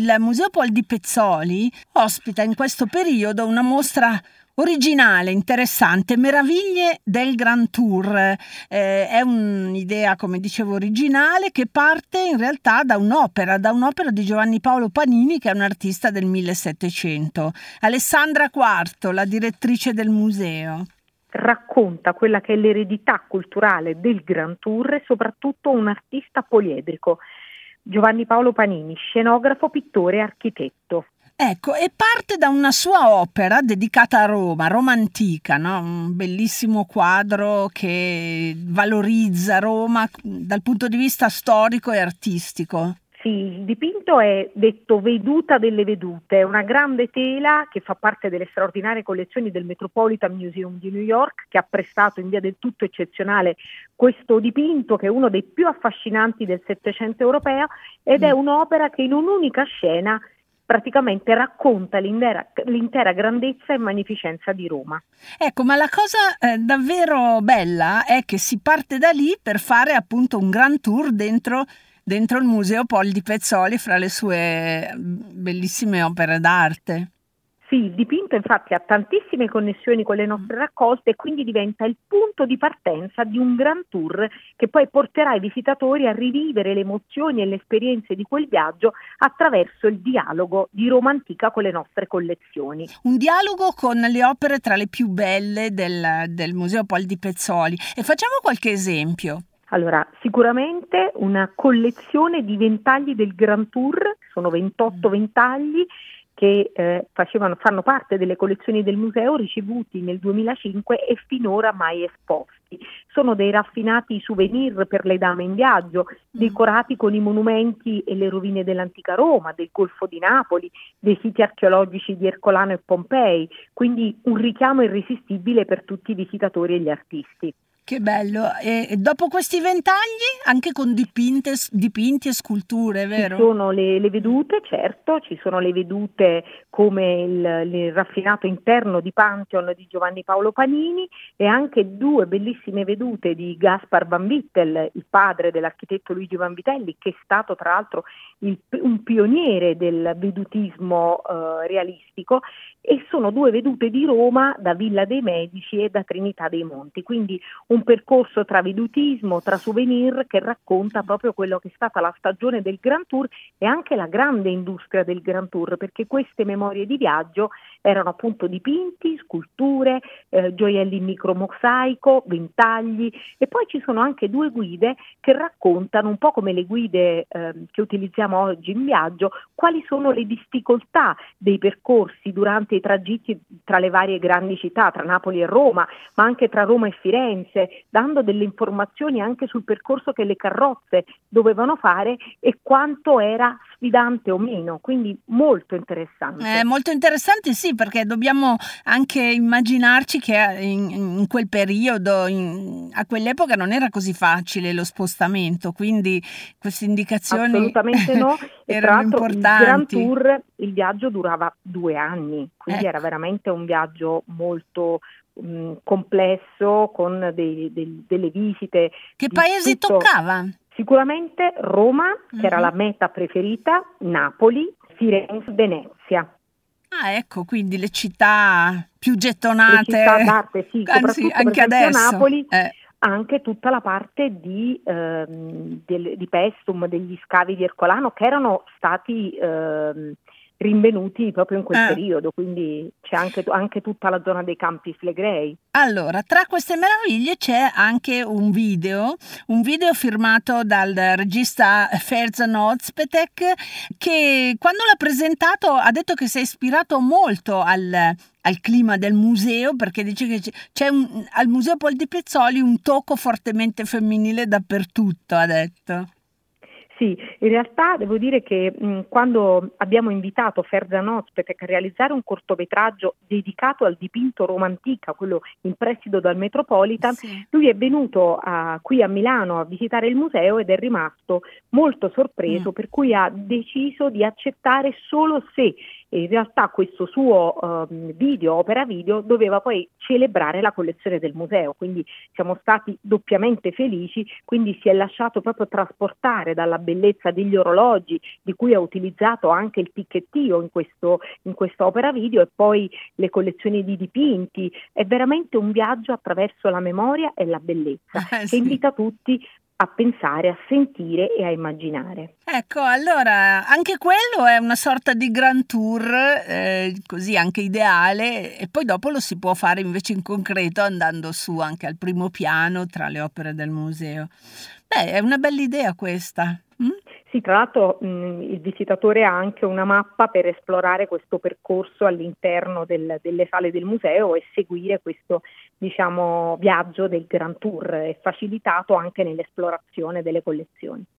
il Museo Pol di Pezzoli ospita in questo periodo una mostra originale, interessante, Meraviglie del Grand Tour. È un'idea, come dicevo, originale, che parte in realtà da un'opera di Giovanni Paolo Panini, che è un artista del 1700. Alessandra Quarto, la direttrice del museo, racconta quella che è l'eredità culturale del Grand Tour e soprattutto un artista poliedrico, Giovanni Paolo Panini, scenografo, pittore e architetto. Ecco, e parte da una sua opera dedicata a Roma, Roma antica, no? Un bellissimo quadro che valorizza Roma dal punto di vista storico e artistico. Sì, il dipinto è detto Veduta delle Vedute, è una grande tela che fa parte delle straordinarie collezioni del Metropolitan Museum di New York, che ha prestato in via del tutto eccezionale questo dipinto, che è uno dei più affascinanti del Settecento europeo, ed è un'opera che in un'unica scena praticamente racconta l'intera grandezza e magnificenza di Roma. Ecco, ma la cosa davvero bella è che si parte da lì per fare appunto un grand tour dentro il Museo Pol di Pezzoli, fra le sue bellissime opere d'arte. Sì, il dipinto infatti ha tantissime connessioni con le nostre raccolte e quindi diventa il punto di partenza di un grand tour che poi porterà i visitatori a rivivere le emozioni e le esperienze di quel viaggio attraverso il dialogo di Roma antica con le nostre collezioni. Un dialogo con le opere tra le più belle del Museo Pol di Pezzoli. E facciamo qualche esempio. Allora, sicuramente una collezione di ventagli del Grand Tour, sono 28 ventagli che fanno parte delle collezioni del museo, ricevuti nel 2005 e finora mai esposti. Sono dei raffinati souvenir per le dame in viaggio, decorati con i monumenti e le rovine dell'antica Roma, del Golfo di Napoli, dei siti archeologici di Ercolano e Pompei, quindi un richiamo irresistibile per tutti i visitatori e gli artisti. Che bello! E dopo questi ventagli, anche con dipinti e sculture, vero? Ci sono le vedute, certo, ci sono le vedute come il raffinato interno di Pantheon di Giovanni Paolo Panini e anche due bellissime vedute di Gaspar Van Vittel, il padre dell'architetto Luigi Vanvitelli, che è stato tra l'altro un pioniere del vedutismo realistico, e sono due vedute di Roma da Villa dei Medici e da Trinità dei Monti, quindi un percorso tra vedutismo, tra souvenir, che racconta proprio quello che è stata la stagione del Grand Tour e anche la grande industria del Grand Tour, perché queste memorie di viaggio erano appunto dipinti, sculture, gioielli in micromosaico, ventagli, e poi ci sono anche due guide che raccontano, un po' come le guide che utilizziamo oggi in viaggio, quali sono le difficoltà dei percorsi durante i tragitti tra le varie grandi città, tra Napoli e Roma, ma anche tra Roma e Firenze, dando delle informazioni anche sul percorso che le carrozze dovevano fare e quanto era sfidante o meno, quindi molto interessante. Molto interessante, sì, perché dobbiamo anche immaginarci che in quel periodo, a quell'epoca non era così facile lo spostamento, quindi queste indicazioni assolutamente no, e tra erano l'altro importanti. Il Grand Tour, il viaggio durava 2 anni, quindi era veramente un viaggio molto complesso, con delle visite. Che paesi toccava? Sicuramente Roma, che era la meta preferita, Napoli, Firenze, Venezia. Ah, ecco, quindi le città più gettonate. Le città d'arte, sì, Anzi, soprattutto anche per esempio adesso. Napoli, anche tutta la parte di Pestum, degli scavi di Ercolano, che erano stati rinvenuti proprio in quel periodo, quindi c'è anche tutta la zona dei Campi Flegrei. Allora, tra queste meraviglie c'è anche un video firmato dal regista Ferzan Ozpetek, che quando l'ha presentato ha detto che si è ispirato molto al clima del museo, perché dice che c'è al Museo Pol di Pezzoli un tocco fortemente femminile dappertutto, ha detto. Sì, in realtà devo dire che quando abbiamo invitato Ferzan Ozpetek a realizzare un cortometraggio dedicato al dipinto Roma antica, quello in prestito dal Metropolitan, lui è venuto qui a Milano a visitare il museo ed è rimasto molto sorpreso, per cui ha deciso di accettare solo se e in realtà questo suo opera video, doveva poi celebrare la collezione del museo, quindi siamo stati doppiamente felici, quindi si è lasciato proprio trasportare dalla bellezza degli orologi, di cui ha utilizzato anche il ticchettio in questa opera video, e poi le collezioni di dipinti. È veramente un viaggio attraverso la memoria e la bellezza, che Sì. invita tutti a pensare, a sentire e a immaginare. Ecco, allora anche quello è una sorta di grand tour, così anche ideale, e poi dopo lo si può fare invece in concreto andando su anche al primo piano tra le opere del museo. Beh, è una bella idea questa. Sì, tra l'altro il visitatore ha anche una mappa per esplorare questo percorso all'interno delle sale del museo e seguire questo, diciamo, viaggio del Grand Tour. È facilitato anche nell'esplorazione delle collezioni.